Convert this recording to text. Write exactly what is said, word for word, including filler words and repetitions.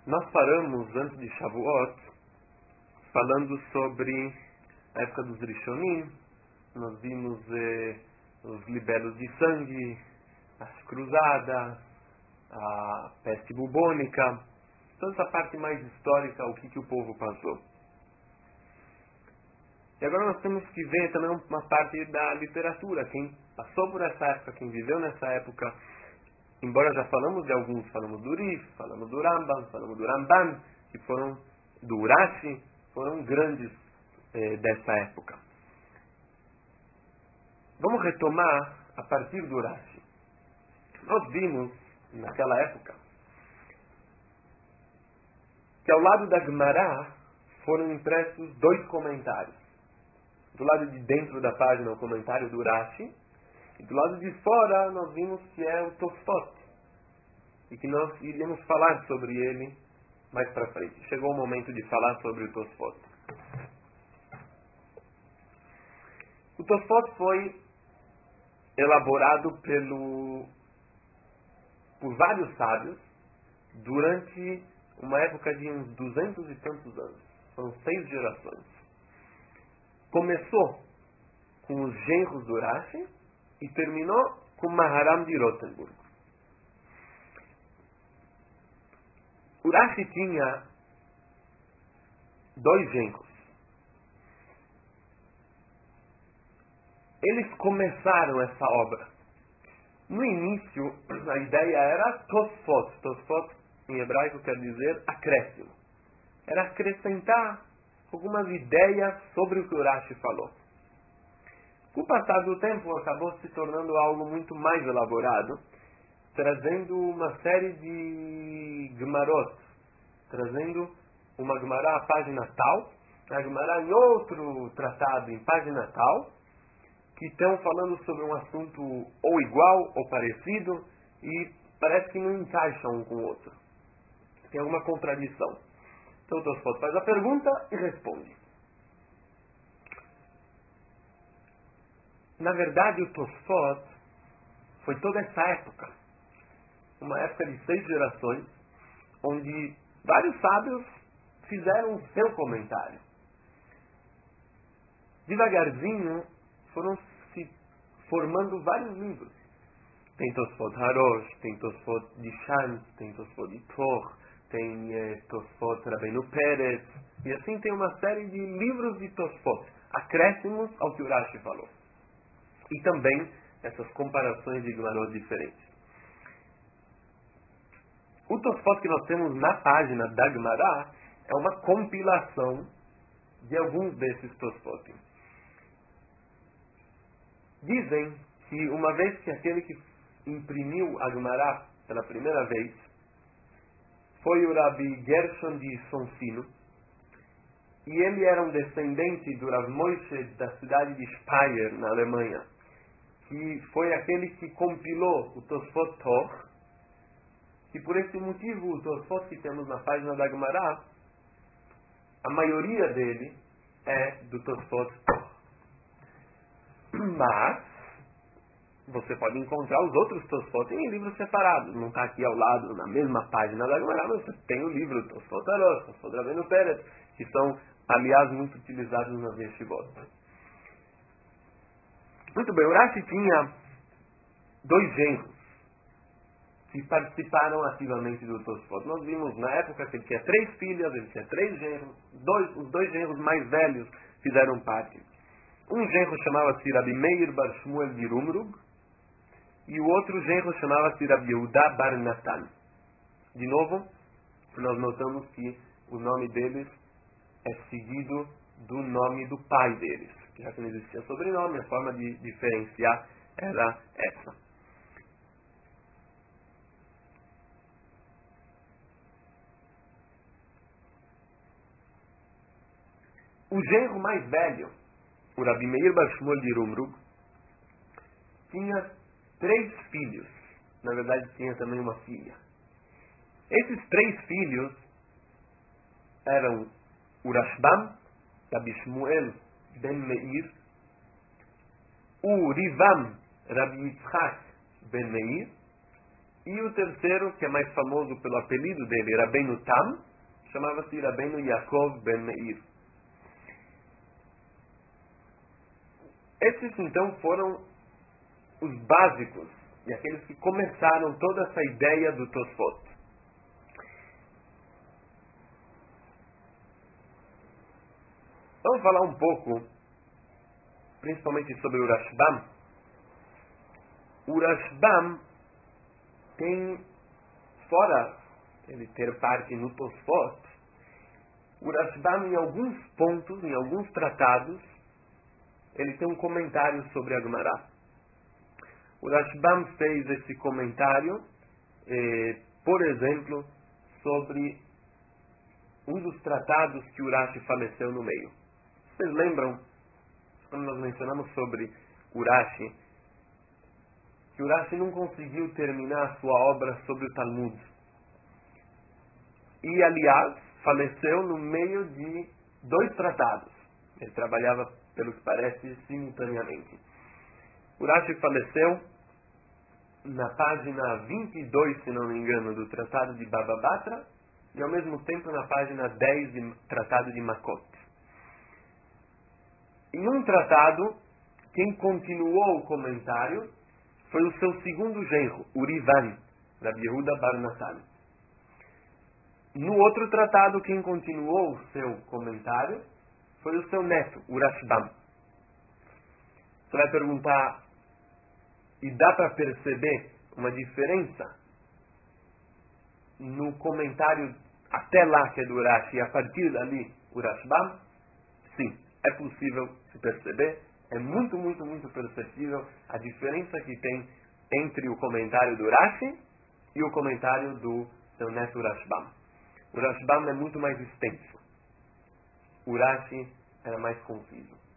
Nós paramos, antes de Shavuot, falando sobre a época dos Rishonim. Nós vimos eh, os libelos de sangue, as cruzadas, a peste bubônica, toda essa parte mais histórica, o que, que o povo passou. E agora nós temos que ver também uma parte da literatura, quem passou por essa época, quem viveu nessa época. Embora já falamos de alguns, falamos do Rif, falamos do Rambam, falamos do Ramban, que foram do Urashi, foram grandes eh, dessa época. Vamos retomar a partir do Urashi. Nós vimos, naquela época, que ao lado da Gemara foram impressos dois comentários. Do lado de dentro da página, o comentário do Urashi, e do lado de fora nós vimos que é o Tosfot, e que nós iríamos falar sobre ele mais para frente. Chegou o momento de falar sobre o Tosfot. O Tosfot foi elaborado pelo, por vários sábios durante uma época de uns duzentos e tantos anos. São seis gerações. Começou com os genros do Urashi e terminou com Maharam de Rotenburg. Urashi tinha dois genros. Eles começaram essa obra. No início, a ideia era Tosfot. Tosfot, em hebraico, quer dizer acréscimo. Era acrescentar algumas ideias sobre o que Urashi falou. Com o passar do tempo, acabou se tornando algo muito mais elaborado, trazendo uma série de Gemarot, trazendo uma Gemara à página tal, a Gemara em outro tratado em página tal, que estão falando sobre um assunto ou igual ou parecido e parece que não encaixa um com o outro. Tem alguma contradição. Então o Tosfot faz a pergunta e responde. Na verdade, o Tosfot foi toda essa época, uma época de seis gerações, onde vários sábios fizeram o seu comentário. Devagarzinho foram se formando vários livros. Tem Tosfot Harosh, tem Tosfot de Shantz, tem Tosfot de Tor, tem eh, Tosfot Rabbeinu Peretz, e assim tem uma série de livros de Tosfot, acréscimos ao que Urashi falou. E também essas comparações de Gemarot diferentes. O Tosfot que nós temos na página da Gemara é uma compilação de alguns desses Tosfot. Dizem que uma vez que aquele que imprimiu a Gemara pela primeira vez foi o Rabbi Gershon de Sonsino, e ele era um descendente do Rav Moshe da cidade de Speyer, na Alemanha, que foi aquele que compilou o Tosfot Tor, e por esse motivo o Tosfot que temos na página da Gemara, a maioria dele é do Tosfot Tor. Mas você pode encontrar os outros Tosfot em livros separados. Não está aqui ao lado, na mesma página da Gemara, mas você tem o livro Tosfot Arosh, Tosfot Rabbeinu Peretz, que são, aliás, muito utilizados nas yeshivot. Muito bem, Urashi tinha dois genros que participaram ativamente do Tosfot. Nós vimos na época que ele tinha três filhas, ele tinha três genros, dois, os dois genros mais velhos fizeram parte. Um genro chamava-se Rabi Meir bar Shmuel de Rumrug, e o outro genro chamava-se Rabi Yehuda bar Natan. De novo, nós notamos que o nome deles é seguido do nome do pai deles. Já que não existia sobrenome, a forma de diferenciar era essa. O genro mais velho, o Rabi Meir bar Shmuel de Rumrug, tinha três filhos. Na verdade, tinha também uma filha. Esses três filhos eram o Rashbam, Rabi Shmuel ben Meir, o Rivam, Rabi Yitzchak ben Meir, E o terceiro, que é mais famoso pelo apelido dele, Rabbeinu Tam, chamava-se Rabbeinu Yaakov ben Meir. Esses, então, foram os básicos e aqueles que começaram toda essa ideia do Tosfot. Vamos falar um pouco, principalmente sobre o Rashbam. O Rashbam tem, fora ele ter parte no Tosfot, o Rashbam, em alguns pontos, em alguns tratados, ele tem um comentário sobre a Gemara. O Rashbam fez esse comentário, eh, por exemplo, sobre um dos tratados que o Rashi faleceu no meio. Vocês lembram, quando nós mencionamos sobre o Rashi, que o Rashi não conseguiu terminar a sua obra sobre o Talmud. E, aliás, faleceu no meio de dois tratados. Ele trabalhava, pelo que parece, simultaneamente. O Rashi faleceu na página vinte e dois, se não me engano, do Tratado de Baba Batra, e ao mesmo tempo na página dez do Tratado de Makot. Em um tratado, quem continuou o comentário foi o seu segundo genro, Urivan, Rabi Yehuda bar Natan. No outro tratado, quem continuou o seu comentário foi o seu neto, o Rashbam. Você vai perguntar, e dá para perceber uma diferença no comentário até lá, que é do Rashi, e a partir dali, o Rashbam? Sim, é possível se perceber, é muito, muito, muito perceptível a diferença que tem entre o comentário do Rashi e o comentário do seu neto Rashbam. O Rashbam é muito mais extenso. O Rashi era mais conciso.